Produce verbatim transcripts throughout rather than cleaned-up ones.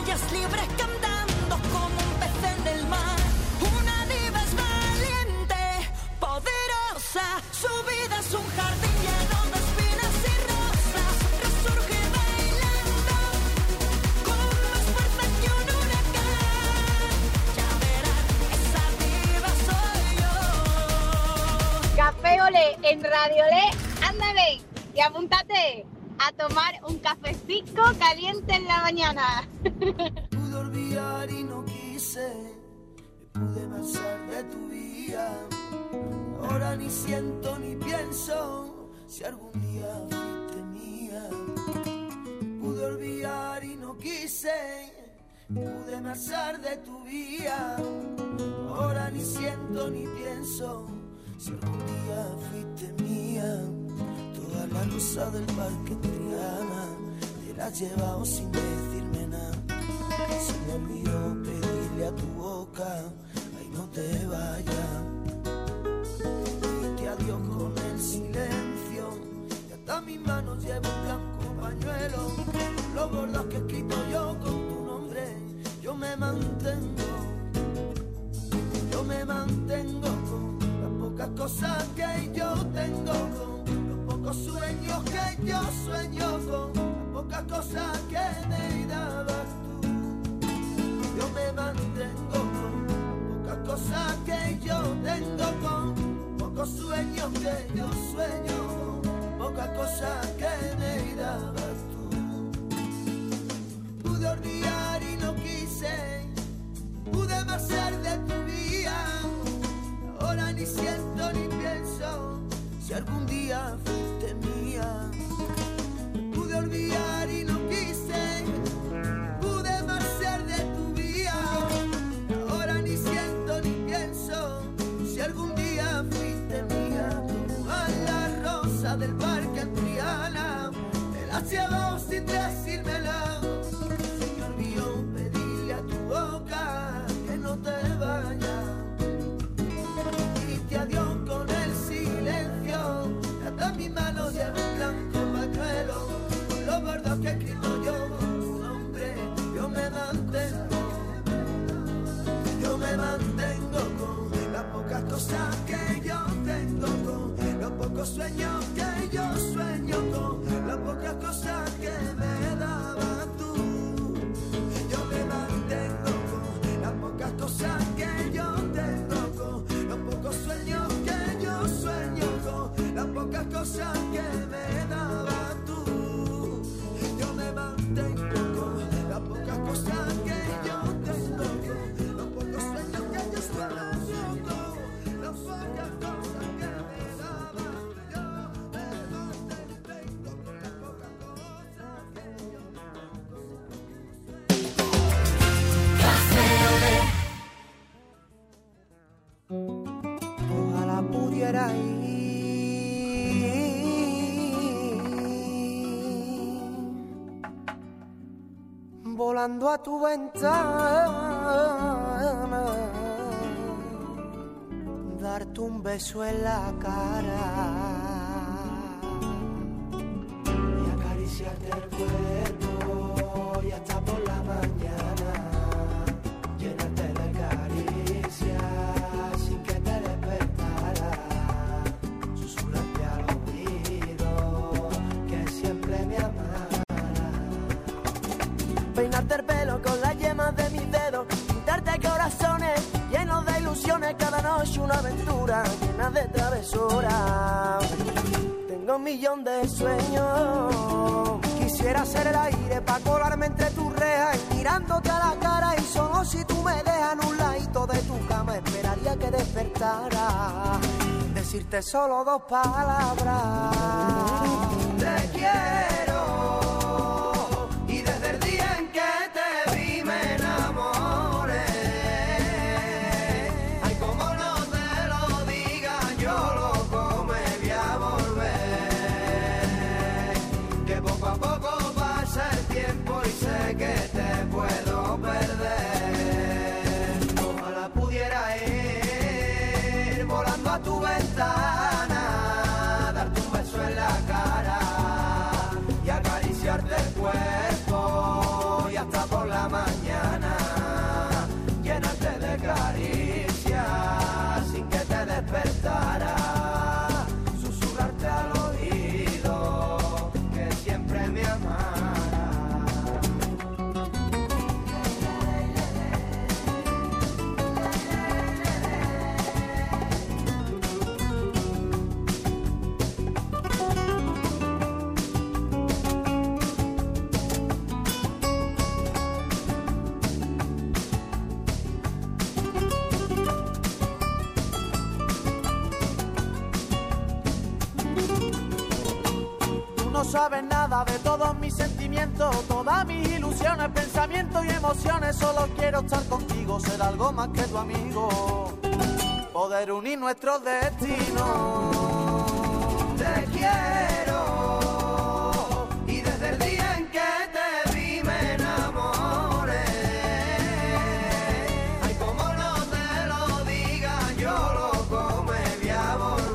playas libres cantando como un pez en el mar. Una diva es valiente, poderosa, su vida es un jardín lleno de espinas y rosas. Resurge bailando con más fuerza que un huracán. Ya verás, esa diva soy yo. Café Olé en Radio Olé, ándale y apúntate a tomar un cafecito caliente en la mañana. Pude olvidar y no quise, me pude marchar de tu vida. Ahora ni siento ni pienso si algún día fuiste mía. Pude olvidar y no quise, me pude marchar de tu vida. Ahora ni siento ni pienso si algún día fuiste mía. Todas las rosas del parque Triana te las has llevado sin decirme nada. Se me olvidó pedirle a tu boca, ay no te vayas. Dite adiós con el silencio y hasta mis manos llevo un blanco pañuelo. Los bordados que he escrito yo con tu nombre, yo me mantengo, yo me mantengo con las pocas cosas que yo tengo, con los pocos sueños que yo sueño, con las pocas cosas que me dabas tú. Yo me mantengo con las pocas cosas que yo tengo, con pocos sueños que yo sueño, pocas cosas que me dabas tú. Pude olvidar y no quise, pude marchar de tu vida. Ahora ni siento ni pienso si algún día fuiste mía. Pude olvidar y no quise, pude marchar de tu vida. Ahora ni siento ni pienso si algún día fuiste mía. A la rosa del parque en Triana te las llevo sin decírmela. Se me olvidó pedirle a tu boca que no te vayas. Dite adiós con el silencio y hasta mis manos llevo un blanco pañuelo. Con los bordados que he escrito yo con tu nombre, yo me mantengo, yo me mantengo con las pocas cosas que yo tengo, con los pocos sueños que yo sueño, con las pocas cosas que me dabas tú. Yo me mantengo con las pocas cosas que yo tengo, con los pocos sueños que yo sueño, con las pocas cosas que me dabas tú. Yo me mantengo con las pocas cosas que yo tengo, con los pocos sueños que yo sueño, con las pocas cosas que me dabas. Yo me mantengo con las pocas cosas que yo tengo. Ojalá pudiera ir volando a tu ventana, darte un beso en la cara y acariciarte el cuerpo y hasta por la mañana llenarte de caricias sin que te despertara, susurrarte al oído que siempre me amara, peinarte el pelo con las yemas de mis dedos, pintarte corazones llenos de ilusiones, cada noche una aventura llena de travesuras. Tengo un millón de sueños, quisiera ser el aire para colarme entre tus rejas y mirándote a la cara, y solo si tú me dejas en un ladito de tu cama esperaría que despertara, decirte solo dos palabras: te quiero. Y desde el día en que te vi me enamoré. Ay, como no te lo diga, yo loco me voy a volver. Que poco a poco pasa el tiempo y sé que te puedo perder. Ojalá pudiera ir volando a tu ventana, darte un beso en la cara y acariciarte el cuerpo y hasta por la mañana sabes nada de todos mis sentimientos, todas mis ilusiones, pensamientos y emociones. Solo quiero estar contigo, ser algo más que tu amigo, poder unir nuestros destinos. Te quiero y desde el día en que te vi me enamoré. Ay, como no te lo diga, yo loco me voy a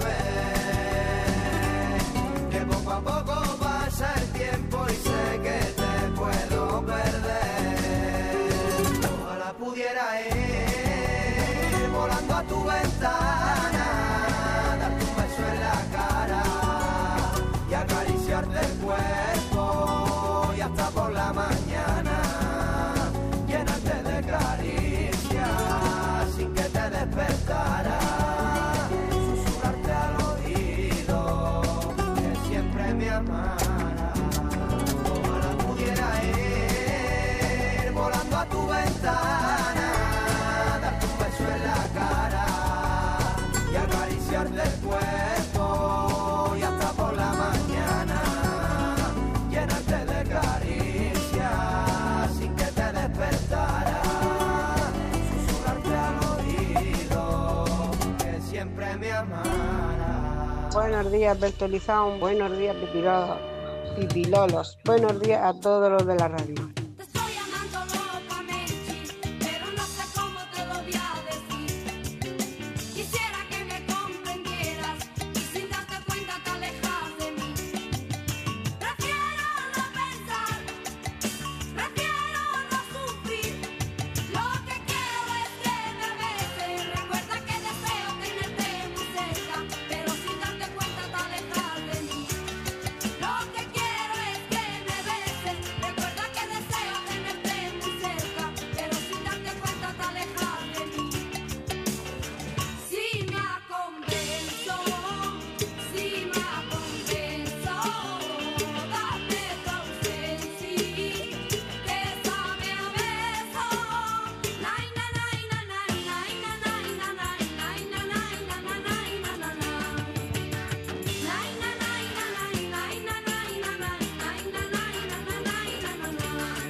volver. Que poco a poco pasa el tiempo y sé que te puedo perder. Ojalá pudiera ir volando a tu ventana, darte un beso en la cara y acariciarte el cuerpo, y hasta por la mañana llenarte de caricias sin que te despertara, susurrarte al oído que siempre me amara. Ojalá pudiera ir volando a tu ventana, darte un beso en la cara y acariciarte el cuerpo, y hasta por la mañana llenarte de caricias sin que te despertara, susurrarte al oído que siempre me amara. Buenos días, Bertolizón. Buenos días, Pipilolos. Pipilolos. Buenos días a todos los de la radio. Te estoy amando locamente, pero no sé cómo te lo voy a decir. Quisiera que me comprendieras y sin darte cuenta te alejas de mí. Prefiero no pensar, prefiero no sufrir. Lo que quiero es que me beses. Recuerda que deseo tenerte muy cerca, pero sin darte cuenta te alejas de mí. Lo que quiero es que me beses. Recuerda que deseo tenerte muy cerca, pero sin darte cuenta te alejas de mí. Si me convenzo, si me convenzo, dame tu ausencia, que sabe a beso. Nay, na, nay, na, nay, nay, na, nay, na, nay, nay, na, nay, na, na, nay, na, na, na. Nay, na, nay, na, nay, nay, na, nay, na, nay, nay, na, nay, na, na, nay, na, na, na.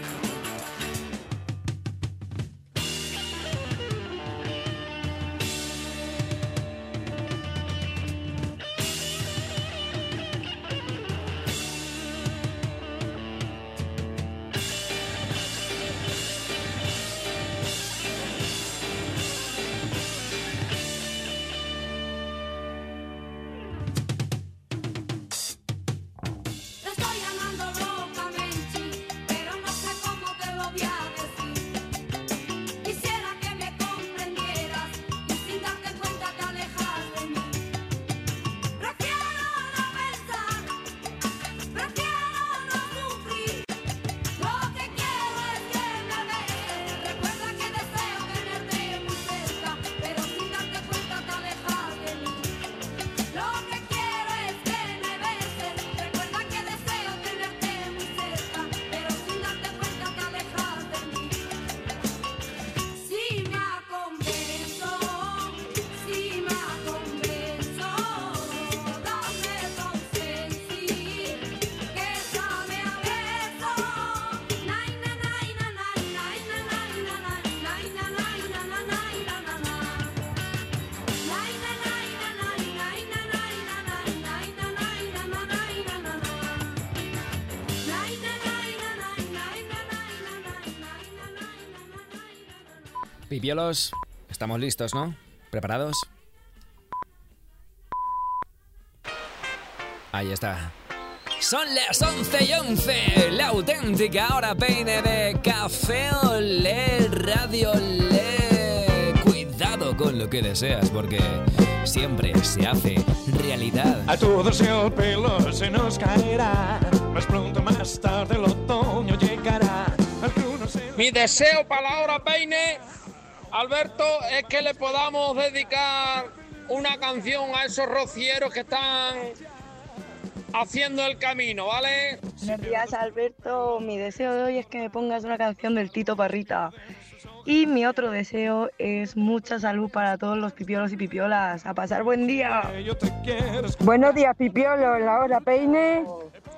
Te estoy amando locamente, pero no sé cómo te lo voy a decir. Quisiera que me comprendieras y sin darte cuenta te alejas de mí. Prefiero no pensar, prefiero no sufrir. Lo que quiero es que me beses. Recuerda que deseo tenerte muy cerca, pero sin darte cuenta te alejas de mí. Lo que quiero es que me beses. Recuerda que deseo tenerte muy cerca, pero sin darte cuenta te alejas de mí. Si me convenzo, si me convenzo, dame tu ausencia, que sabe a beso. Nay, na, nay, na, nay, nay, na, nay, na, nay, nay, na, nay, na, na, nay, na, na, na. Nay, na, nay, na, nay, nay, na, nay, na, nay, nay, na, nay, na, na, nay, na, na, na. Nay, na, nay, na, nay, nay, na, nay, na, nay, nay, na, nay, na, na, nay, na, na. Pipiolos, estamos listos, ¿no? ¿Preparados? Ahí está. Son las once y once, la auténtica hora peine de Café Olé, Radio Olé. Cuidado con lo que deseas, porque siempre se hace realidad. A tu deseo el pelo se nos caerá, más pronto más tarde el otoño llegará. Algunos se... Mi deseo para la hora peine, Alberto, es que le podamos dedicar una canción a esos rocieros que están haciendo el camino, ¿vale? Buenos días, Alberto. Mi deseo de hoy es que me pongas una canción del Tito Parrita. Y mi otro deseo es mucha salud para todos los pipiolos y pipiolas. ¡A pasar buen día! Buenos días, pipiolos. La hora peine.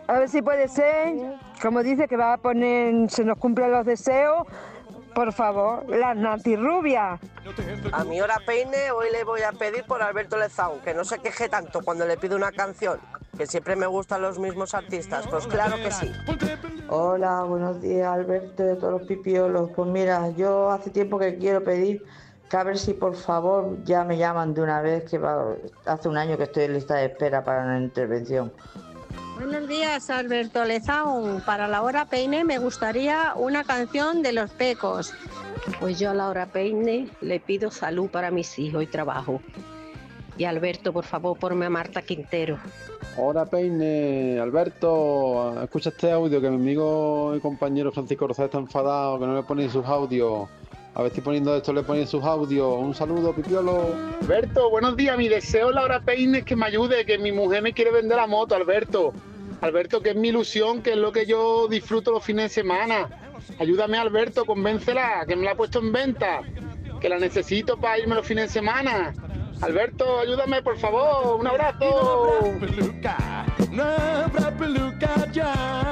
A ver si puede ser, como dice que va a poner, se nos cumplen los deseos, por favor, las nantirrubias. A mi hora peine hoy le voy a pedir por Alberto Lezaun, que no se queje tanto cuando le pido una canción, que siempre me gustan los mismos artistas, pues claro que sí. Hola, buenos días Alberto de todos los pipiolos. Pues mira, yo hace tiempo que quiero pedir que a ver si por favor ya me llaman de una vez, que va, hace un año que estoy en lista de espera para una intervención. Buenos días, Alberto Lezaun. Para la hora peine me gustaría una canción de Los Pecos. Pues yo a la hora peine le pido salud para mis hijos y trabajo. Y Alberto, por favor, ponme a Marta Quintero. Hora peine, Alberto, escucha este audio que mi amigo y compañero Francisco Rosales está enfadado, que no le ponen sus audios. A ver si poniendo esto le ponen sus audios. Un saludo, pipiolo. Alberto, buenos días. Mi deseo en la hora peine es que me ayude, que mi mujer me quiere vender la moto, Alberto. Alberto, que es mi ilusión, que es lo que yo disfruto los fines de semana. Ayúdame, Alberto, convéncela, que me la ha puesto en venta, que la necesito para irme los fines de semana. Alberto, ayúdame, por favor. Un abrazo. No habrá peluca, no habrá peluca ya.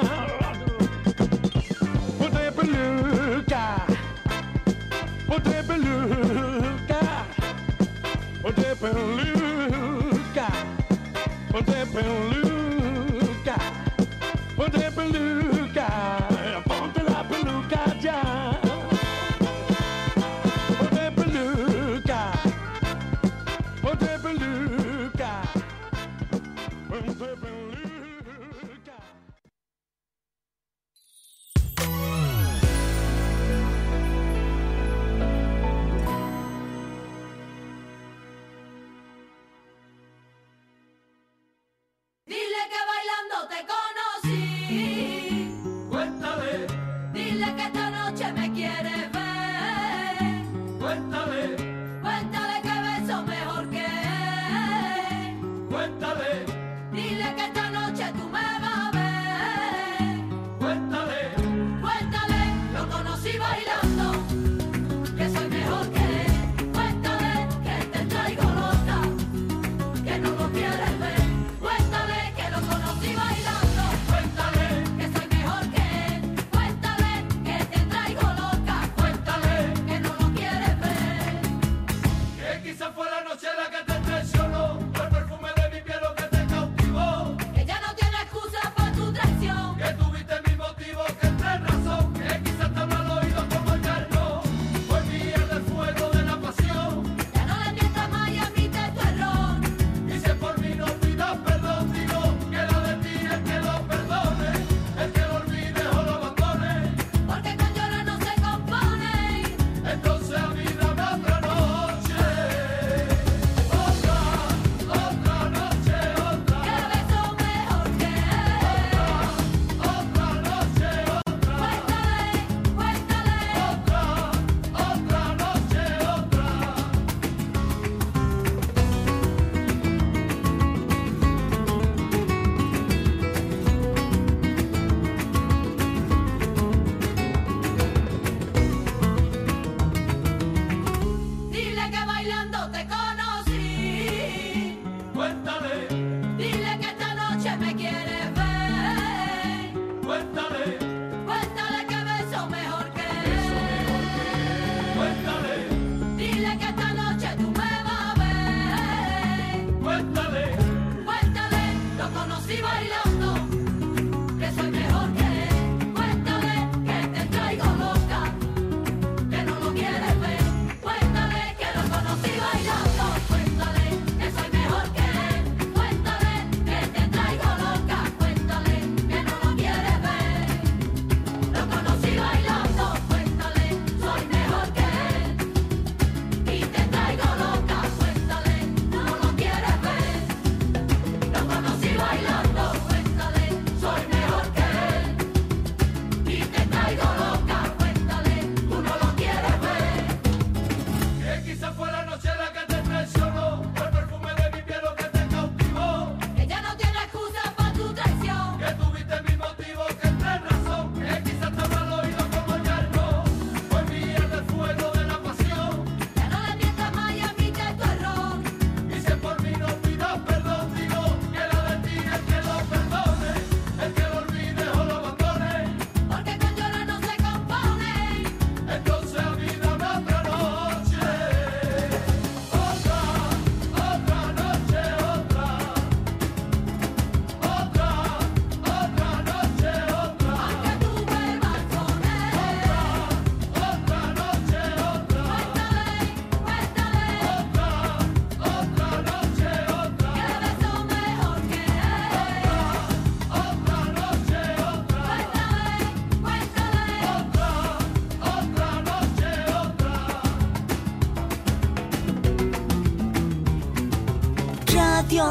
Ponte peluca, ponte peluca, ponte peluca, ponte peluca, ponte peluca, ponte la peluca ya. Ponte peluca, ponte peluca, ponte peluca. Ni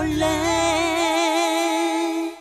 Olé.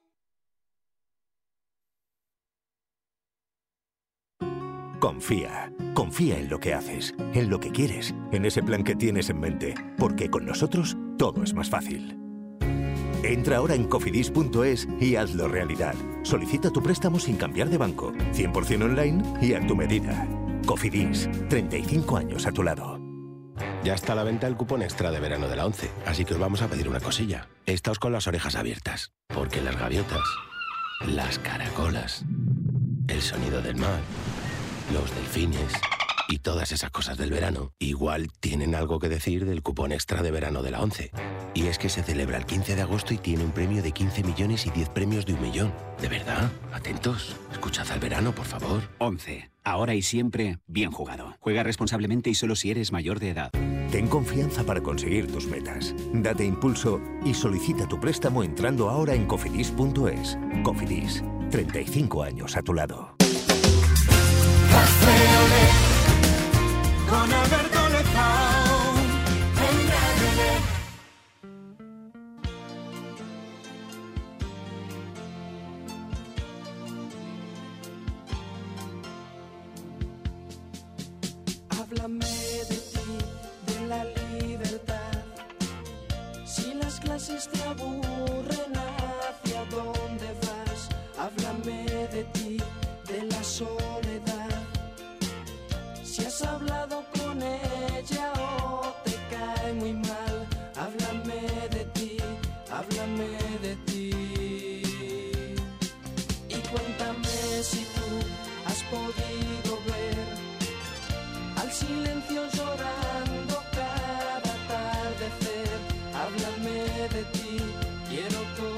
Confía, confía en lo que haces, en lo que quieres, en ese plan que tienes en mente, porque con nosotros todo es más fácil. Entra ahora en cofidis punto es y hazlo realidad. Solicita tu préstamo sin cambiar de banco, cien por cien online y a tu medida. Cofidis, treinta y cinco años a tu lado. Ya está a la venta el cupón extra de verano de la ONCE, así que os vamos a pedir una cosilla. Estáos con las orejas abiertas, porque las gaviotas, las caracolas, el sonido del mar, los delfines y todas esas cosas del verano igual tienen algo que decir del cupón extra de verano de la ONCE. Y es que se celebra el quince de agosto y tiene un premio de quince millones y diez premios de un millón. ¿De verdad? Atentos. Escuchad al verano, por favor. ONCE. Ahora y siempre, bien jugado. Juega responsablemente y solo si eres mayor de edad. Ten confianza para conseguir tus metas. Date impulso y solicita tu préstamo entrando ahora en cofidis punto es. Cofidis, treinta y cinco años a tu lado. Café Olé, con Alberto Lezao, en Radio Olé. Háblame de ti, de la libertad. Si las clases te aburren, ¿hacia dónde vas? Háblame de ti, de la soledad. Si has hablado con ella o te cae muy mal, háblame de ti, háblame de ti. Y cuéntame si tú has podido ver al silencio llorando cada atardecer. Háblame de ti, quiero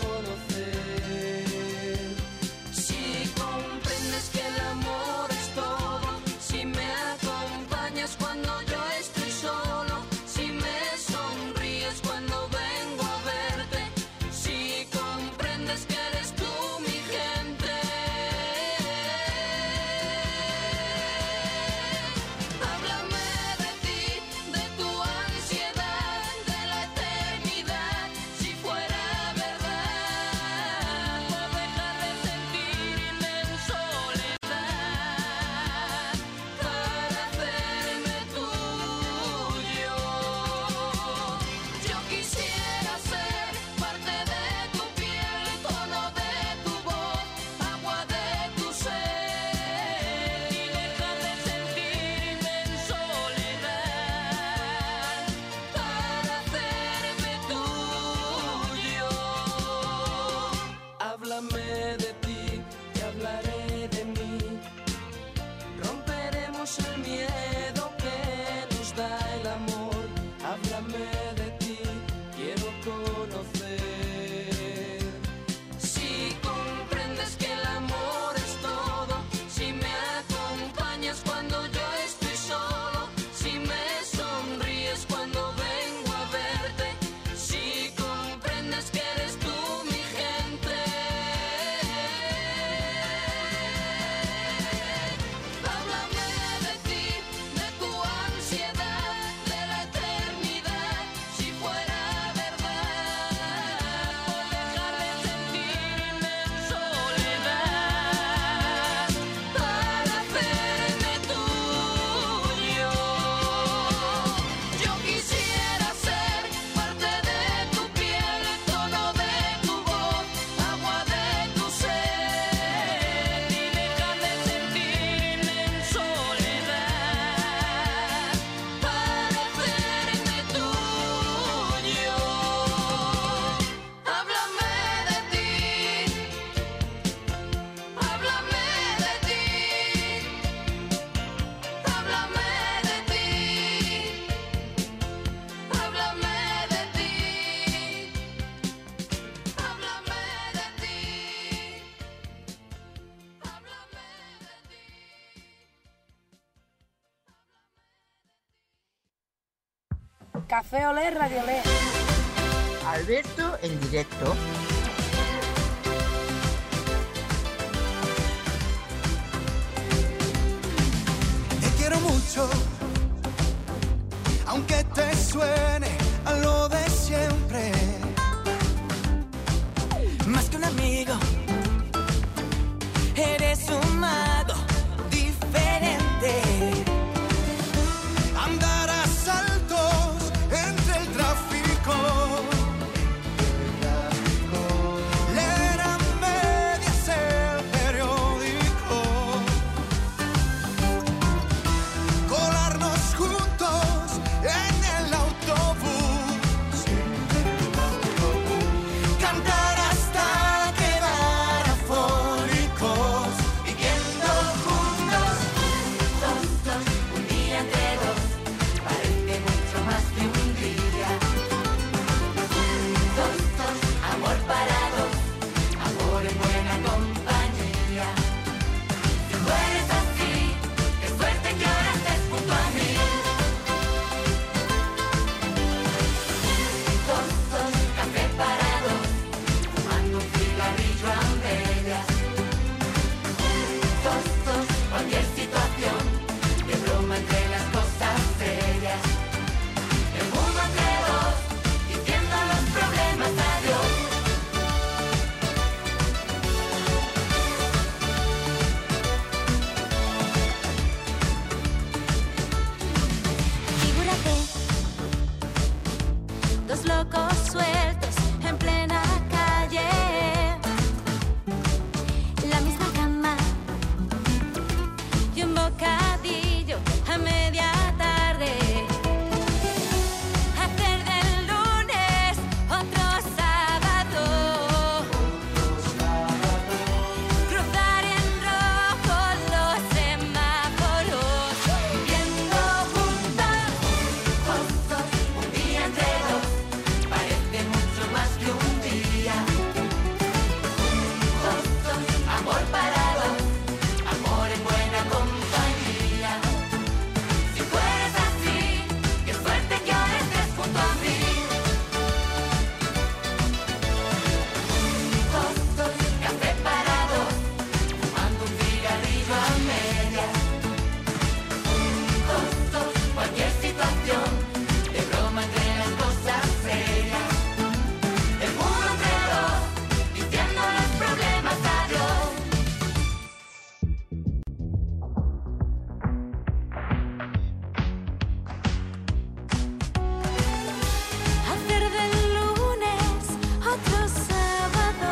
conocer. Si comprendes que el amor es todo, si me acompañas cuando yo estoy solo, si me sonríes cuando vengo a verte, si comprendes que eres tú mi gente. Háblame de ti, de tu ansiedad, de la eternidad, si fuera verdad, por dejar de sentirme en soledad, para hacerme tuyo. Yo quisiera ser parte de tu piel, tono de tu voz, agua de tu ser, y dejar de sentirme en soledad, para hacerme tuyo. Háblame de ti, te hablaré de mí. Romperemos el miedo que nos da el amor. Háblame de ti, quiero conocer. Si comprendes que el amor es todo, si me acompañas cuando yo estoy solo, si me sonríes cuando vengo a verte, si comprendes que eres tú mi gente. Háblame de ti, de tu ansiedad, de la eternidad, si fuera verdad, por dejar de sentirme en soledad, para hacerme tuyo. Yo quisiera ser parte de tu piel, tono de tu voz, agua de tu ser, y dejar de sentirme en soledad, para hacerme tuyo. Háblame de ti, háblame de ti, háblame de ti, háblame de ti, háblame de ti, Café Olé, Radio Olé. Alberto en directo. Te quiero mucho, aunque te suene a lo de siempre. contigo. Eres un mago diferente. Andar a saltos entre el tráfico. Leer a medias el periódico. Colarnos juntos en el autobús. Cantar hasta quedar afónicos. Viviendo juntos, juntos, un día entre dos. Parece mucho más que un día. Juntos, amor para dos. Amor en buena compañía. Si tú eres así, qué suerte que ahora estés junto a mí. Juntos, café para dos. Fumando un cigarrillo a medias. Juntos, cualquier situación. De broma entre las cosas serias. El mundo entre dos. Diciendo los problemas adiós. Figúrate, dos locos sueltos en plena calle. La misma cama y un bocadillo a media tarde. Hacer del lunes otro sábado. Cruzar en rojo los semáforos. Viviendo juntos, juntos, un día entre dos. Parece mucho más que un día. Juntos, amor para dos. Amor en buena compañía. Si tú eres así, qué suerte que ahora estés junto a mí. Juntos, café para dos. Fumando un cigarrillo a medias. Juntos, cualquier situación. De broma entre las cosas serias. El mundo entre dos. Diciendo los problemas adiós. Hacer del lunes otro sábado.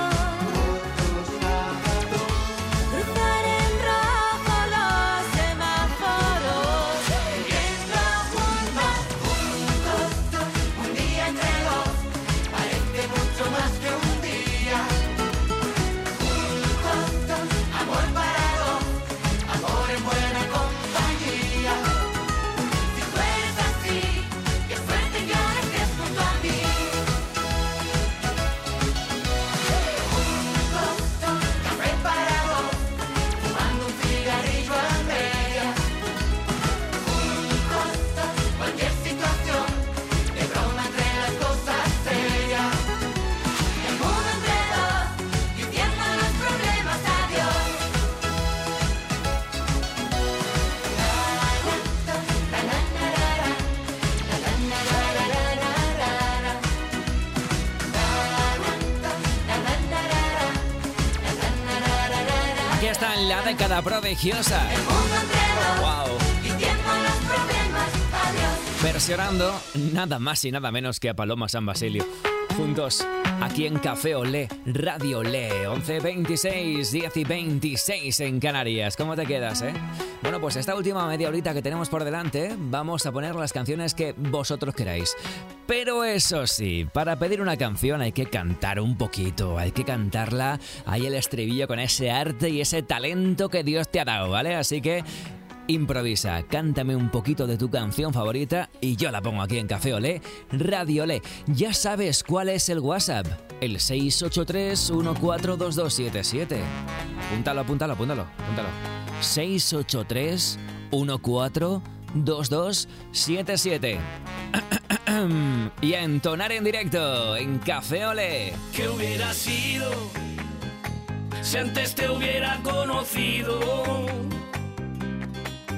Cruzar en rojo los semáforos. Viviendo juntos, juntos, un día entre dos. Parece mucho más que un día. Juntos, amor para dos. Amor en buena compañía. Si tú eres así, qué suerte que ahora estés junto a mí. Juntos, café para dos. Fumando un cigarrillo a medias. Juntos, cualquier situación. De broma entre las cosas serias. El mundo entre dos. Diciendo los problemas adiós. Aquí está en la década prodigiosa. Wow. Diciendo los problemas adiós. Versionando nada más y nada menos que a Paloma San Basilio. Juntos, aquí en Café Olé, Radio Olé, once veintiséis, diez y veintiséis en Canarias. ¿Cómo te quedas, eh? Bueno, pues esta última media horita que tenemos por delante, vamos a poner las canciones que vosotros queráis. Pero eso sí, para pedir una canción hay que cantar un poquito, hay que cantarla, hay el estribillo con ese arte y ese talento que Dios te ha dado, ¿vale? Así que improvisa, cántame un poquito de tu canción favorita y yo la pongo aquí en Café Olé, Radio Olé. Ya sabes cuál es el WhatsApp, el seis ocho tres, uno cuatro dos dos siete siete. Apúntalo, apúntalo, apúntalo, apúntalo. seis ocho tres, uno cuatro dos dos siete siete. Y a entonar en directo en Café Olé. ¿Qué hubiera sido si antes te hubiera conocido?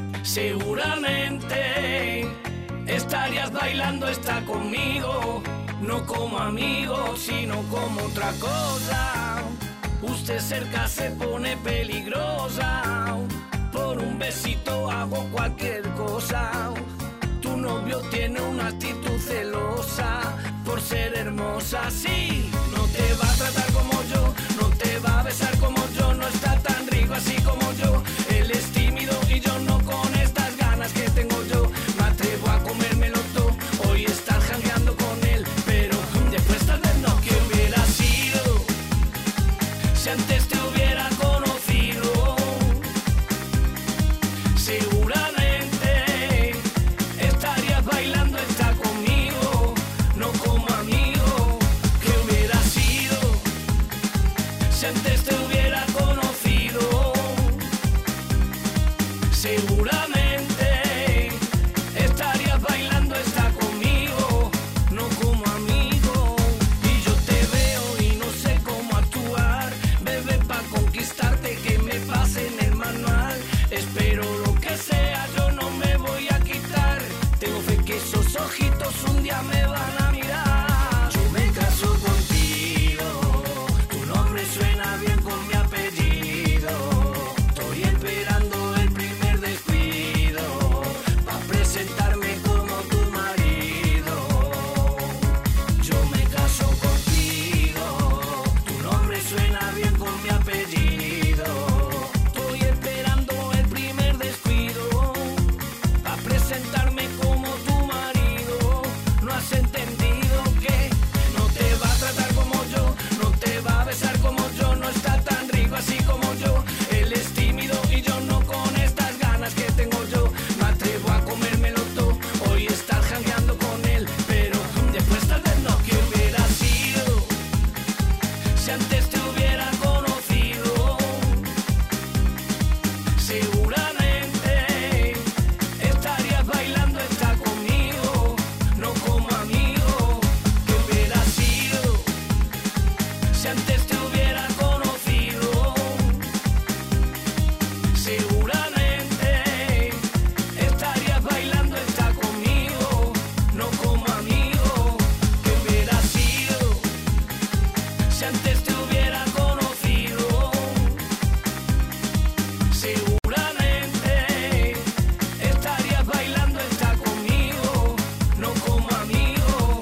Seguramente estarías bailando esta conmigo. no como amigo, sino como otra cosa. Usted cerca se pone peligrosa, por un besito hago cualquier cosa. Tu novio tiene una actitud celosa, por ser hermosa, sí. No te va a tratar como yo, no te va a besar como yo, no está tan rico así como yo. Él es tímido y yo no, con estas ganas que tengo yo. Me atrevo a comérmelo todo, hoy estás jangueando con él, pero después tal vez no. ¿Qué hubiera sido si antes te hubiera conocido? Seguramente estarías bailando esta conmigo, no como amigo. ¿Qué hubiera sido si antes te hubiera conocido? Seguramente estarías bailando esta conmigo, no como amigo. Y yo te veo y no sé cómo actuar, bebé, pa' conquistarte que me pase en el manual. Espero lo que sea, yo no me voy a quitar. Tengo fe que esos ojitos un día me van a mirar. Yo me caso contigo, tu nombre suena bien con mi apellido. Estoy esperando el primer descuido pa' presentarme como tu marido. Yo me caso contigo, tu nombre suena bien con mi apellido. Estoy esperando el primer descuido pa' presentarme como tu marido. No has entendido que no te va a tratar como yo, no te va a besar como yo, no está tan rico así como yo. Él es tímido y yo no, con estas ganas que tengo yo. Me atrevo a comérmelo todo, hoy estás jangueando con él, pero después tal vez no. ¿Qué hubiera sido si antes te hubiera conocido? Seguramente estarías bailando esta conmigo, no como amigo. ¿Qué hubiera sido si antes te hubiera conocido? Seguramente estarías bailando esta conmigo, no como amigo. ¿Qué hubiera sido si antes te hubiera conocido? Seguramente estarías bailando esta conmigo, no como amigo.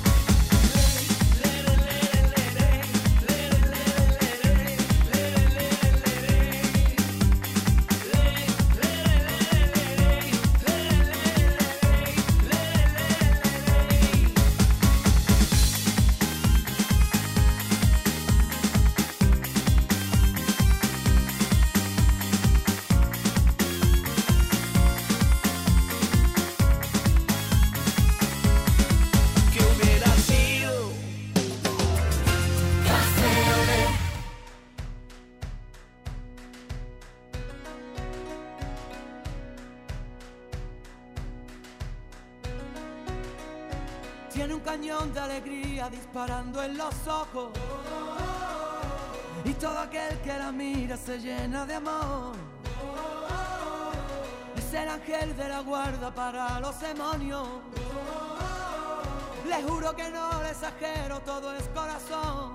¿Qué hubiera sido? Tiene un cañón de alegría disparando en los ojos, y todo aquel que la mira se llena de amor. Es el ángel de la guarda para los demonios. Le juro que no le exagero, todo es corazón.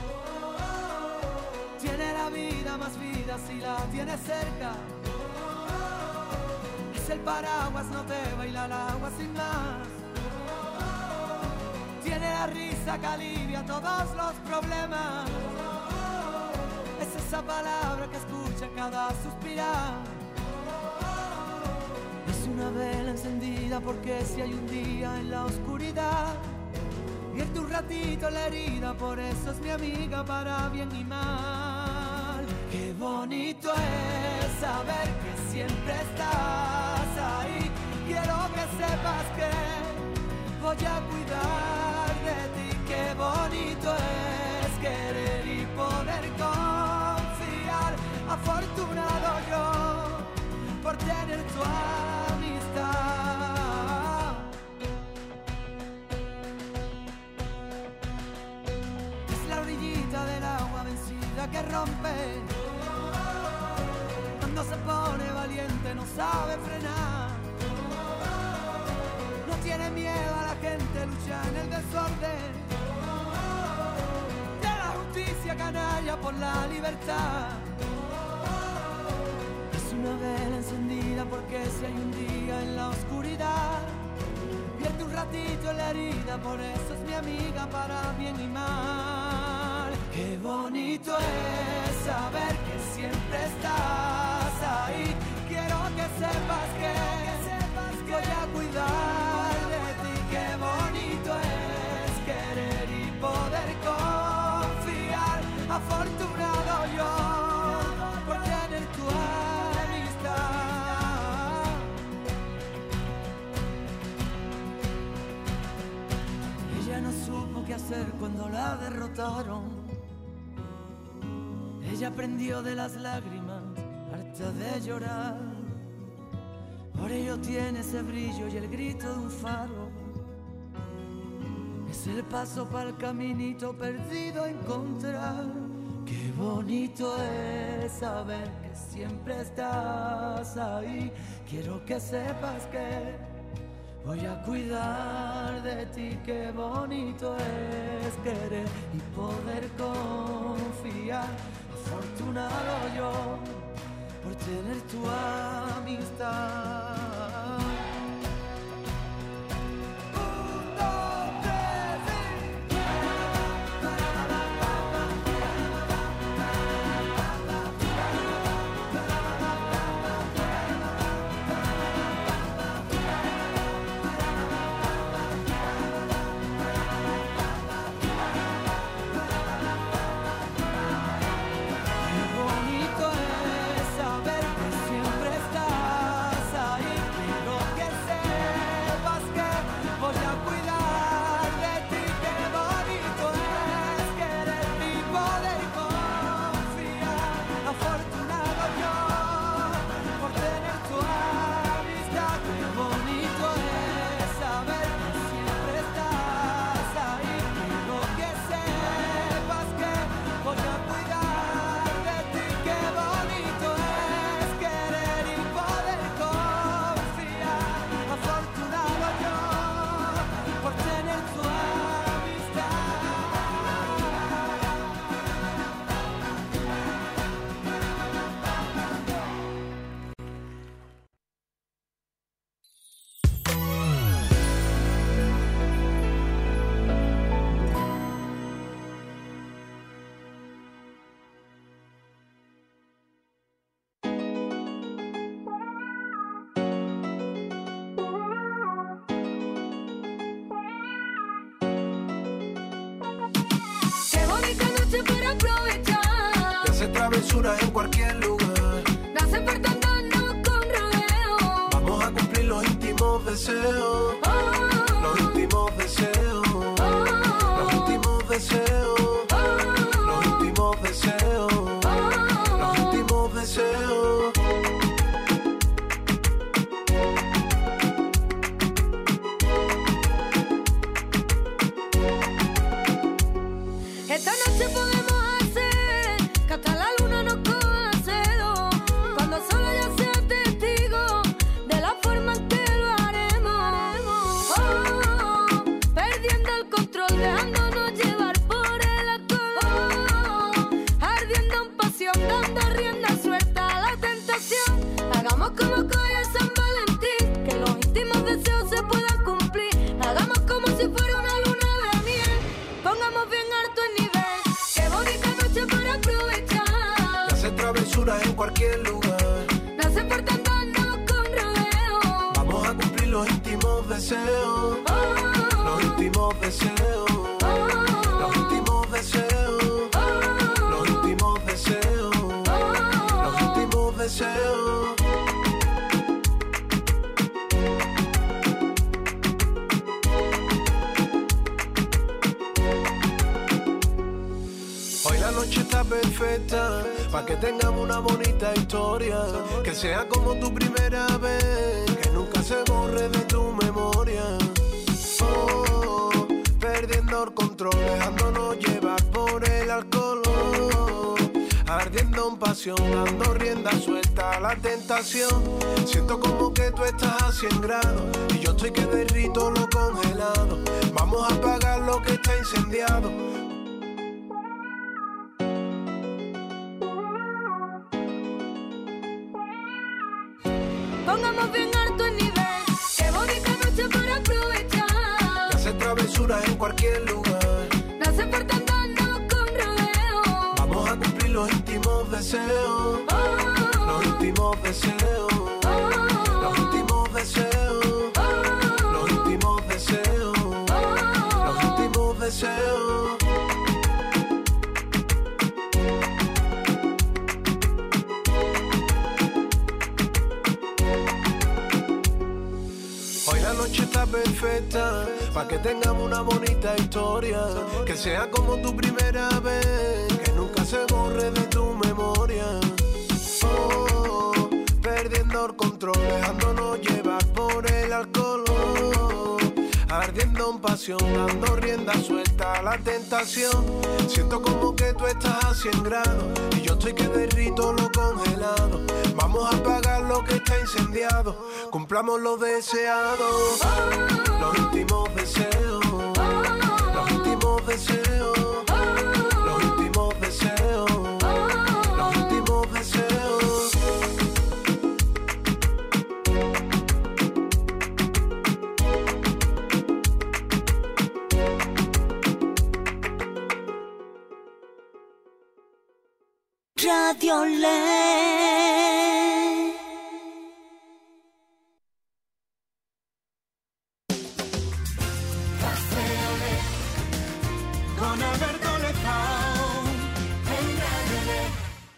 Tiene la vida más vida si la tienes cerca. Es el paraguas, no te baila el agua sin más. Tiene la risa que alivia todos los problemas. Es esa palabra que escucha cada suspirar. Es una vela encendida porque si hay un día en la oscuridad, vierte un ratito la herida, por eso es mi amiga para bien y mal. Qué bonito es saber que siempre estás ahí. Quiero que sepas que voy a cuidar de ti. Qué bonito es querer y poder confiar. Afortunado yo por tener tu amistad. Es la orillita del agua vencida que rompe. Cuando se pone valiente no sabe frenar. No tiene miedo a la gente, lucha en el desorden. De la justicia canalla por la libertad. Es una vela encendida porque si hay un día en la oscuridad, vierte un ratito en la herida, por eso es mi amiga para bien y mal. Qué bonito es saber que siempre estás ahí. Quiero que sepas que, que, sepas que voy a cuidar de ti. Qué bonito es querer y poder confiar. Afortunado yo por tener tu amistad. Ella no supo qué hacer cuando la derrotaron. Ella aprendió de las lágrimas, harta de llorar. Por ello tiene ese brillo y el grito de un faro. Es el paso para el caminito perdido a encontrar. Qué bonito es saber que siempre estás ahí. Quiero que sepas que voy a cuidar de ti. Qué bonito es querer y poder confiar. Afortunado yo por tener tu amistad. Para aprovechar, y hacer travesuras en cualquier lugar. no hace falta andarnos con rodeo. Vamos a cumplir los íntimos deseos. Oh, Los íntimos deseos. oh, Los íntimos deseos. oh, Los íntimos deseos. oh, Los íntimos deseos. Esta noche podemos hacer que hasta la luna nos coja cedo, cuando solo ella sea testigo de la forma en que lo haremos. Oh, perdiendo el control, dejándonos llevar por el alcohol. Oh, ardiendo en pasión, dando rienda suelta a la tentación. Hagamos como coge San Valentín, que los íntimos deseos se puedan cumplir. Hagamos como si fuera una luna de miel, pongamos bien alto el nivel. Qué bonita noche para aprovechar, Y hacer travesuras en cualquier lugar. no hace falta andarnos con rodeo. Vamos a cumplir los íntimos deseos. Oh, Los íntimos deseos. oh, Los íntimos deseos. oh, Los íntimos deseos. oh, Los íntimos deseos. Hoy la noche está perfecta, pa' que tengamos una bonita historia, que sea como tu primera vez, que nunca se borre de tu memoria. Oh, perdiendo el control, dejándonos llevar por el alcohol. Oh, ardiendo en pasión, dando rienda suelta a la la tentación. Siento como que tú estás a cien grados y yo estoy que derrito lo congelado. Vamos a apagar lo que está incendiado. Pongamos bien alto el nivel, qué bonita noche para aprovechar. Y hacer travesuras en cualquier lugar. No hace falta andarnos con rodeo. Vamos a cumplir los íntimos deseos. Oh, los íntimos deseos. Oh, los íntimos deseos. Oh, los íntimos deseos. Oh, los íntimos deseos. La noche está perfecta, pa' que tengamos una bonita historia. Que sea como tu primera vez, que nunca se borre de tu memoria. Oh, perdiendo el control, dejándonos llevar por el alcohol. Oh, ardiendo en pasión, dando rienda suelta a la tentación. Siento como que tú estás a cien grados y yo estoy que derrito lo congelado. Vamos a apagar lo que está incendiado. Cumplamos lo deseado. oh, Los íntimos deseos. oh, Los íntimos deseos. oh, Los íntimos deseos. oh, Los íntimos deseos. Radio L. Con Alberto Lezao en Radio L.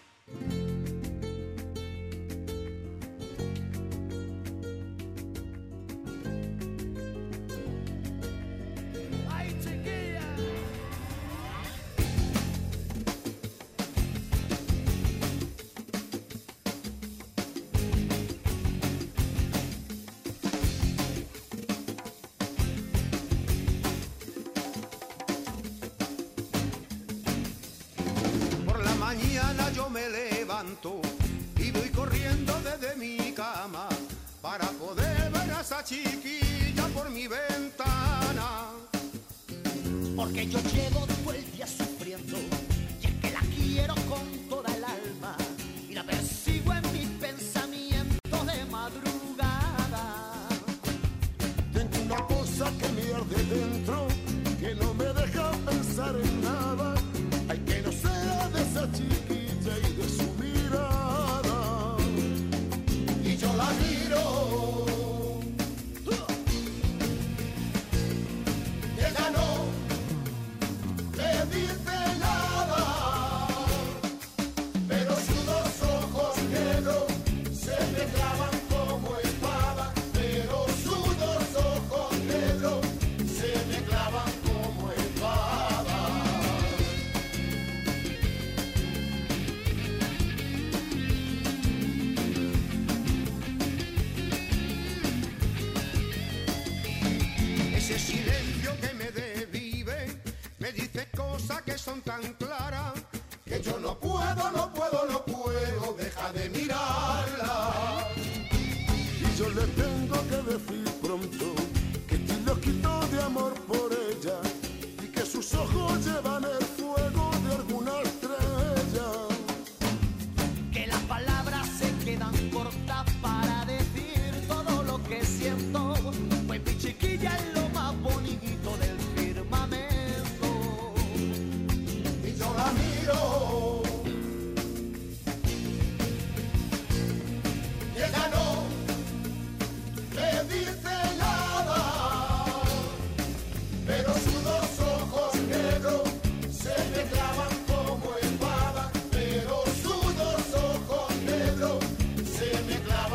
Mañana yo me levanto y voy corriendo desde mi cama para poder ver a esa chiquilla por mi ventana. Porque yo llevo todo el día sufriendo y es que la quiero con toda el alma y la persigo en mis pensamientos de madrugada. Tengo una cosa que me arde dentro, que no me deja pensar en nada. Ay, que no sea de esa chiquilla y de su mirada. Y yo la miro. Y ella no me dice nada. Pero sus dos ojos negros se me clavan como espada. Pero sus dos ojos negros se me clavan como espada. Ese silencio que me desvive me dice cosas que son tan claras que yo no puedo, no puedo, no puedo dejar de mirarla. Y yo le tengo que decir pronto que estoy loquito de amor por ella y que sus ojos llevan el fuego de alguna estrella. Que las palabras se quedan cortas para decir todo lo que siento. Pues mi chiquilla es lo más bonito del firmamento. Y yo la miro. Y ella no me dice nada. Pero sus dos ojos negros se me clavan como espada. Pero sus dos ojos negros se me clavan.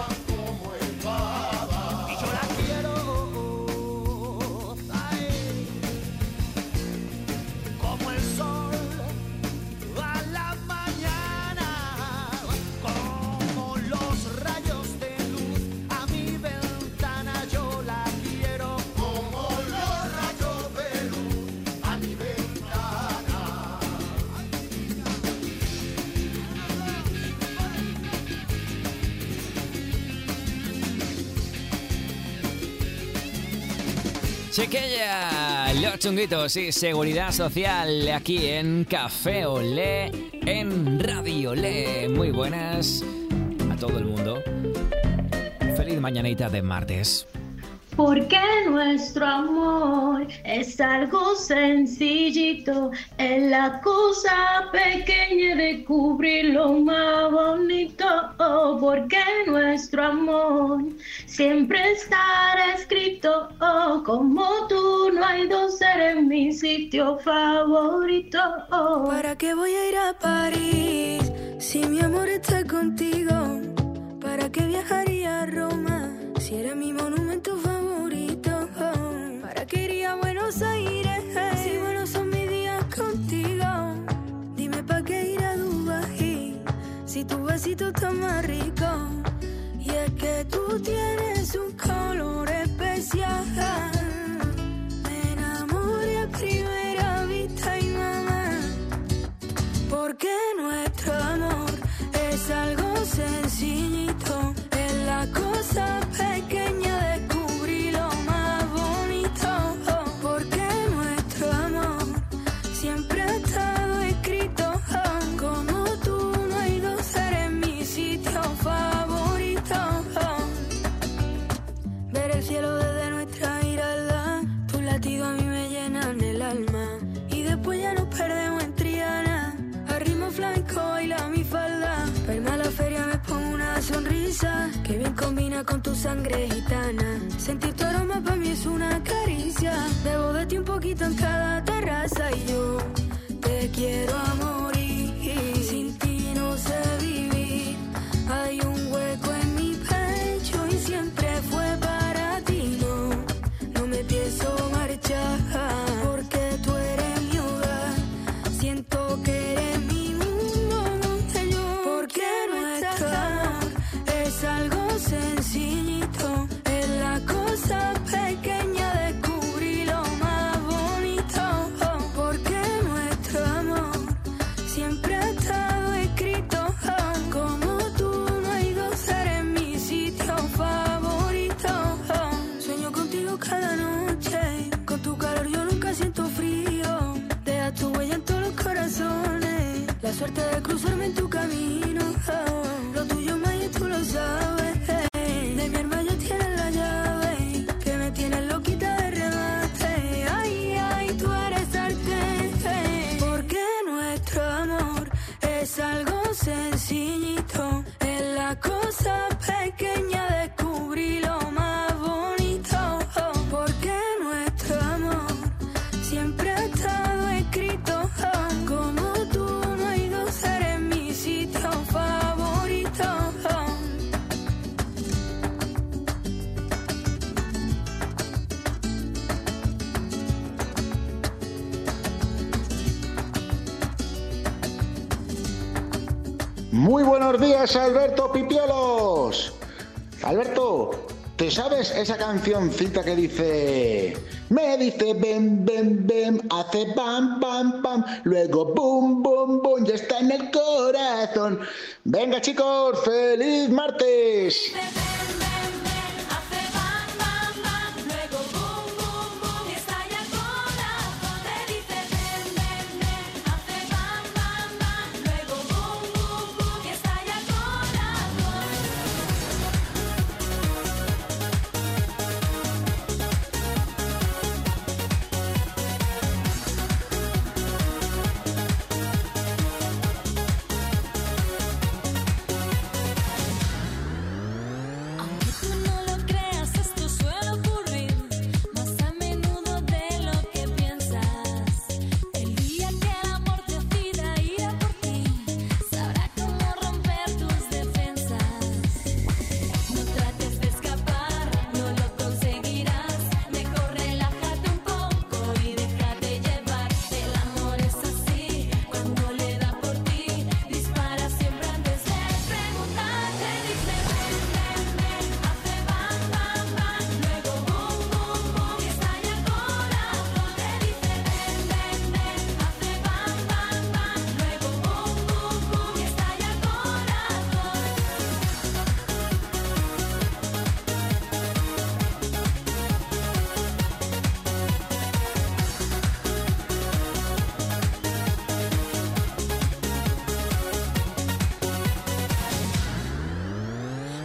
Chiquilla, los chunguitos y seguridad social aquí en Café Olé, en Radio Olé. Muy buenas a todo el mundo. Feliz mañanita de martes. Porque nuestro amor es algo sencillito, es la cosa pequeña de cubrir lo más bonito. Oh, porque nuestro amor siempre estará escrito. Oh, como tú no hay dos, eres mi sitio favorito. Oh. ¿Para qué voy a ir a París si mi amor está contigo? ¿Para qué viajaría a Roma si era mi monumento favorito? ¿Para qué iría a Buenos Aires si buenos son mis días contigo? Dime pa' qué ir a Dubái si tu besito está más rico. Y es que tú tienes un color especial. Me enamoré a primera vista y mamá, porque nuestro amor es algo sencillito, es la cosa pequeña de cubrir lo más bonito. Oh, porque nuestro amor siempre ha estado escrito. Oh, como tú no hay dos, eres mi sitio favorito. Oh, ver el cielo desde nuestra mirada, tus latidos a mí me llenan el alma. Y después ya nos perdemos en Triana, a ritmo flamenco baila mi falda. Pa' irme a la feria me pongo una sonrisa que bien combina con tu sangre gitana. Sentir tu aroma pa' mí es una caricia. Bebo de ti un poquito en cada terraza y yo te quiero a morir. Sin ti no sé vivir. Hay un hueco en mi pecho y siempre fue para ti. No, no me pienso marchar porque tú eres mi hogar. Siento que eres mi mundo donde yo. Porque nuestro amor es algo sencillito, es la cosa pequeña de cubrir lo más bonito. Oh, porque nuestro amor siempre ha estado escrito. Oh, como tú no hay dos, eres mi sitio favorito. Oh, sueño contigo cada noche, con tu calor yo nunca siento frío. Deja tu huella en todos los corazones, la suerte de cruzarme en tu camino. Oh, lo tuyo más y tú lo sabes. De mi alma ya tienes la llave, que me tienes loquita de remate. Ay, ay, tú eres arte. Porque nuestro amor es algo sencillito, es la cosa pequeña de cubrir lo más bonito. Oh, porque nuestro amor siempre ha estado escrito. Oh, como tú no hay dos, eres mi sitio favorito. Oh. Muy buenos días, Alberto Pipiolos. Alberto, ¿te sabes esa cancioncita que dice... Me dice ven, ven, ven, hace pam, pam, pam, luego bum, bum, bum, ya está en el corazón? Venga, chicos, feliz martes.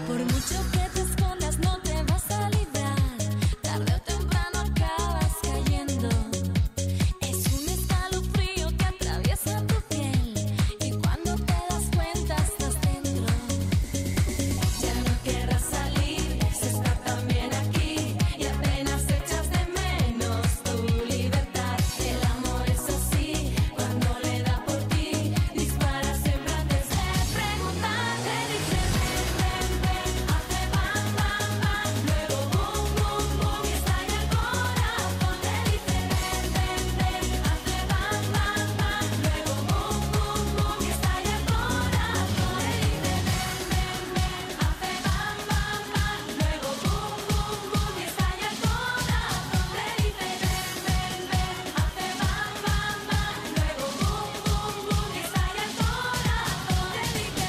Por mucho que te escondas no te vas a librar, tarde o temprano acabas cayendo. Es un escalofrío que atraviesa tu piel y cuando te das cuenta estás dentro. Ya no querrás salir, se está también aquí y apenas echas de menos tu libertad. El amor es así, cuando le da por ti, dispara siempre antes de preguntar. Te dice ven, ven, ven, hace bam, bam, bam, luego boom, boom, boom y estalla el corazón. Te dice ven, ven, ven, hace bam, bam, bam, luego boom, boom, boom y estalla el corazón. Te dice ven, ven, ven, hace bam, bam, bam, luego boom, boom, boom y estalla el corazón. Te dice ven, ven, ven, hace bam, bam, bam, luego boom, boom, boom y estalla el corazón. Te dice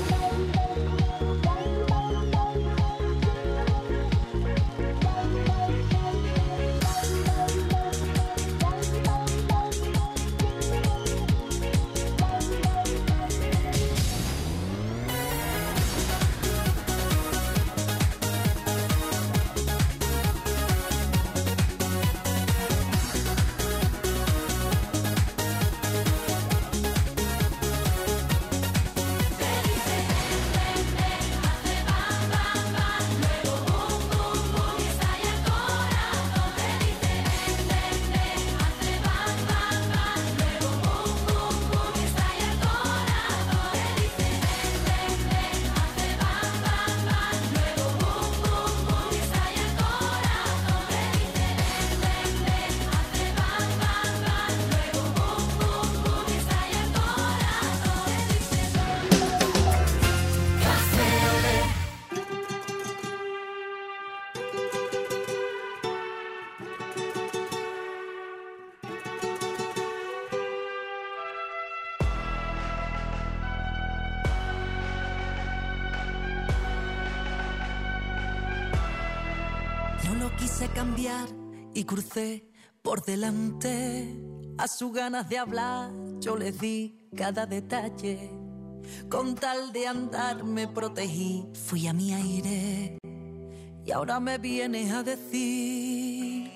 No lo quise cambiar y crucé por delante. A sus ganas de hablar yo les di cada detalle. Con tal de andar me protegí, fui a mi aire. Y ahora me vienes a decir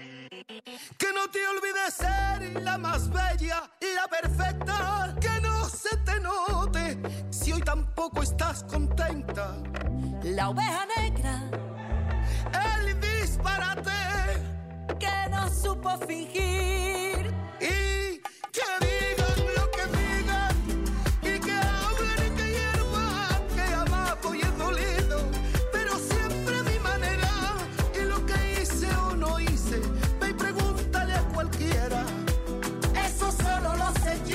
que no te olvides ser la más bella, la perfecta. Que no se te note si hoy tampoco estás contenta. la oveja negra, el disparate que no supo fingir. Y que digan lo que digan, y que hablen y que hiervan, que amado y he dolido, pero siempre a mi manera. Y lo que hice o no hice, ve y pregúntale a cualquiera. Eso solo lo sé yo.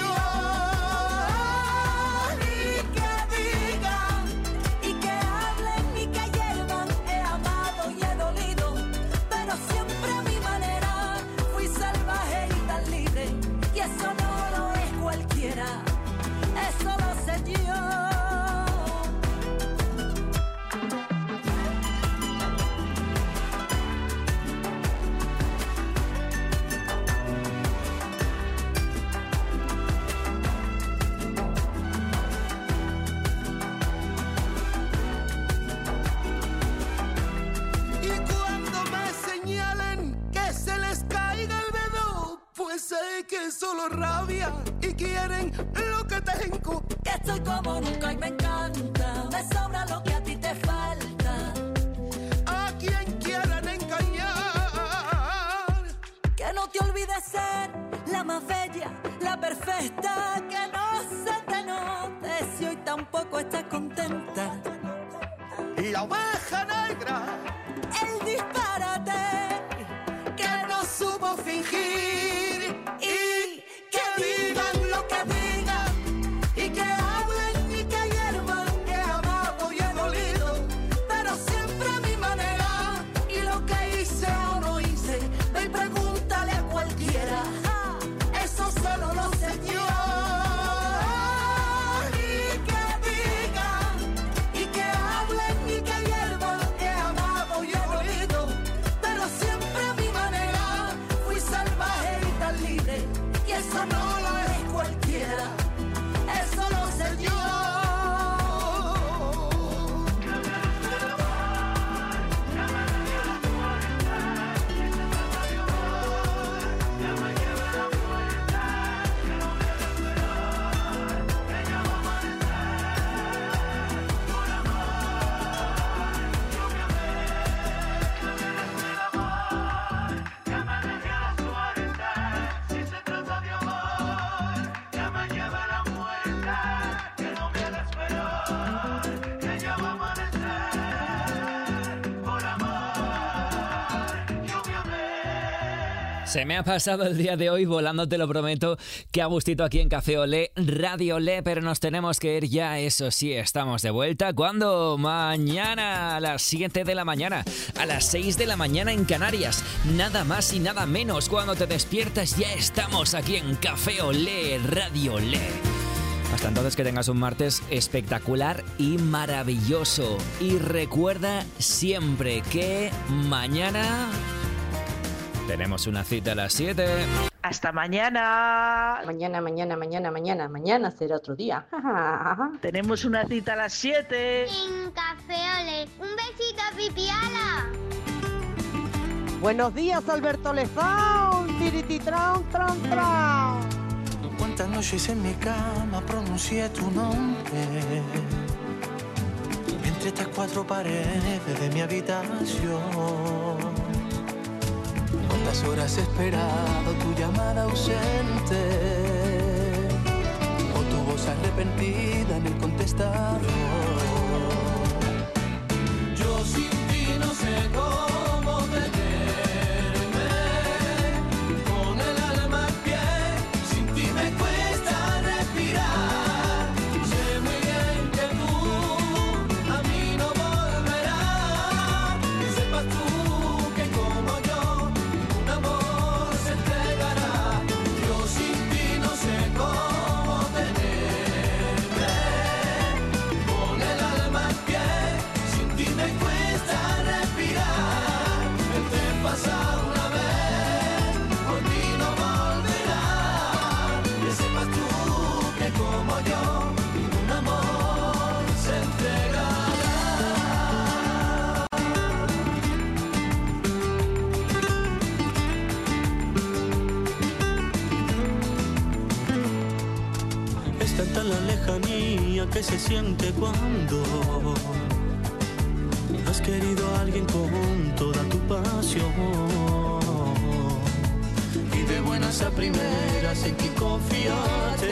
Eso lo sé yo. Y cuando me señalen que se les caiga el dedo, pues sé que es solo rabia y quieren lo que tengo. Que estoy como nunca y me encanta. Me sobra lo que a ti te falta. A quien quieran engañar. Que no te olvides ser la más bella, la perfecta. Que no se te note si hoy tampoco estás contenta. La oveja negra, el disparate que no supo fingir. Y que digan lo que digan, y que hablen y que hiervan, que he amado y he dolido, pero siempre a mi manera. Y lo que hice o no hice, ve y pregúntale a cualquiera. Eso solo lo sé yo. Y que digan, y que hablen y que hiervan, que he amado y he dolido, Se me ha pasado el día de hoy volando, te lo prometo. Qué a gustito aquí en Café Olé, Radio Olé, pero nos tenemos que ir ya, eso sí, estamos de vuelta. ¿Cuándo? Mañana a las siete de la mañana, a las seis de la mañana en Canarias. Nada más y nada menos. Cuando te despiertas ya estamos aquí en Café Olé, Radio Olé. Hasta entonces, que tengas un martes espectacular y maravilloso. Y recuerda siempre que mañana tenemos una cita a las siete. Hasta mañana. Mañana, mañana, mañana, mañana. Mañana será otro día. Tenemos una cita a las siete. En Café Olé. Un besito, Pipiala. Buenos días, Alberto Lezón. Tirititran, tran, tran. Cuántas noches en mi cama pronuncié tu nombre entre estas cuatro paredes de mi habitación. Cuántas horas he esperado tu llamada ausente o tu voz arrepentida en el contestador. Yo sin ti no sé cómo tenerme, con el alma al pie, sin ti me cuesta respirar. Sé muy bien que tú a mí no volverás, que sepas tú que como yo un amor se entregará. Yo sin ti no sé cómo tenerme, con el alma al pie, sin ti me cuesta respirar. El tren pasa una vez, por ti no volverá. Que sepas tú que como yo un amor se entregará. Es tanta la lejanía que se siente cuando has querido a alguien con toda tu pasión. Y de buenas a primeras en que confiaste,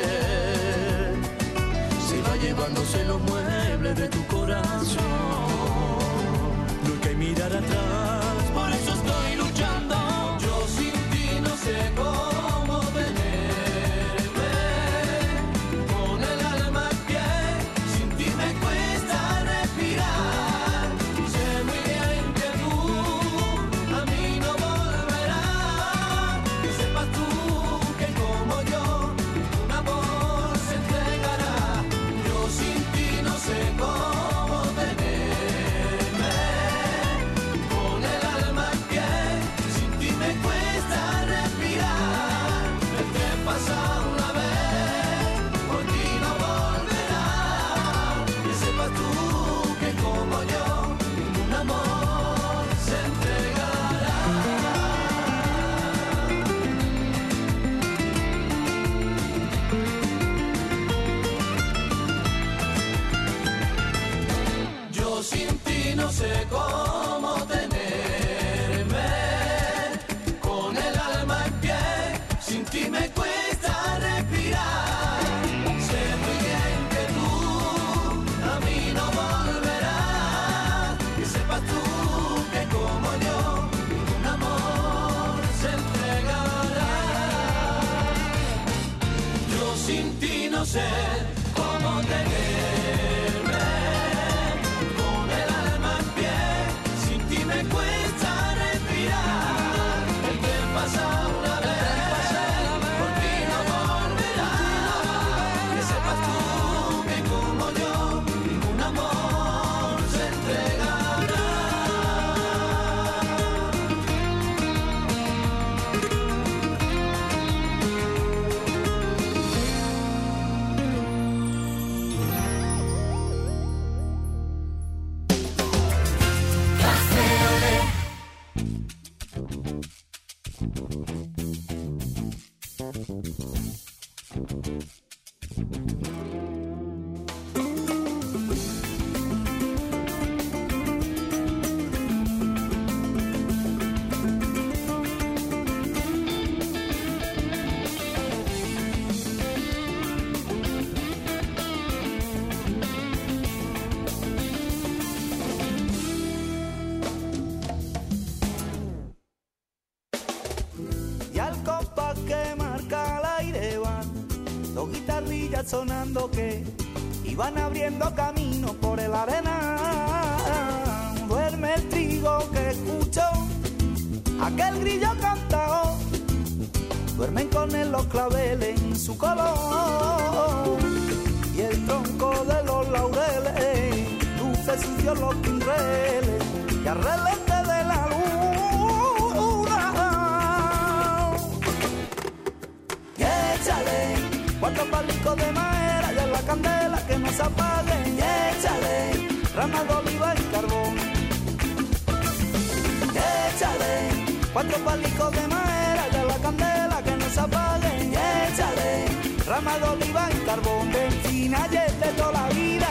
se va llevándose los muebles de tu corazón. Nunca hay mirar atrás, por eso estoy luchando. Yo sin ti no sé cómo tenerme, con el alma al pie, sin ti me cuesta respirar. Sé muy bien que tú a mí no volverás, que sepas tú que como yo un amor se entregará. Yo sin ti no sé cómo tenerme, con el alma al pie, sin ti me cuesta respirar. El tren pasa una vez, por ti no volverá. Que sepas tú que como yo un amor se entregará. Yo sin ti no sé cómo tenerme, con el alma al pie, sin ti me cuesta respirar. Sé muy bien que tú a mí no volverás, que sepas tú que como yo un amor se entregará. Yo sin ti no sé cómo tenerme, con el alma al pie, sin ti me cuesta respirar. El tren pasa una vez, por ti no volverá. Que sepas tú que como yo un amor se entregará. orillas sonando que iban abriendo camino por el arena. Duerme el trigo que escuchó aquel grillo cantao. Duermen con él los claveles en su color y el tronco de los laureles luce sucio los quinreles y al relente de la luna. Y échale cuatro palicos de madera y a la candela que no se apague. Y échale ramas de oliva y carbón. Y échale cuatro palicos de madera y a la candela que no se apague. Y échale ramas de oliva y carbón. Benzina y es de toda la vida.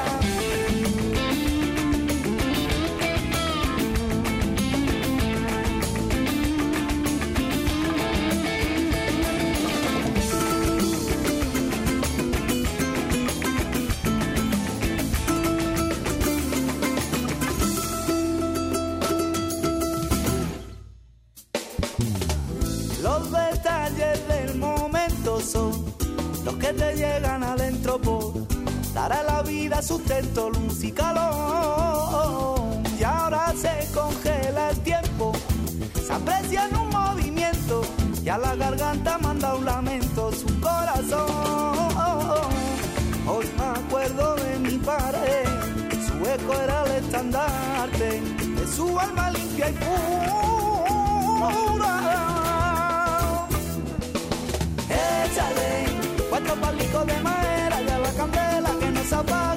Los detalles del momento son los que te llegan adentro por dar a la vida sustento, luz y calor. Y ahora se congela el tiempo, se aprecia en un movimiento y a la garganta manda un lamento su corazón. Hoy me acuerdo de mi padre, su eco era el estandarte de su alma limpia y pura. Échale cuatro palicos de madera y a la candela que no se apaga.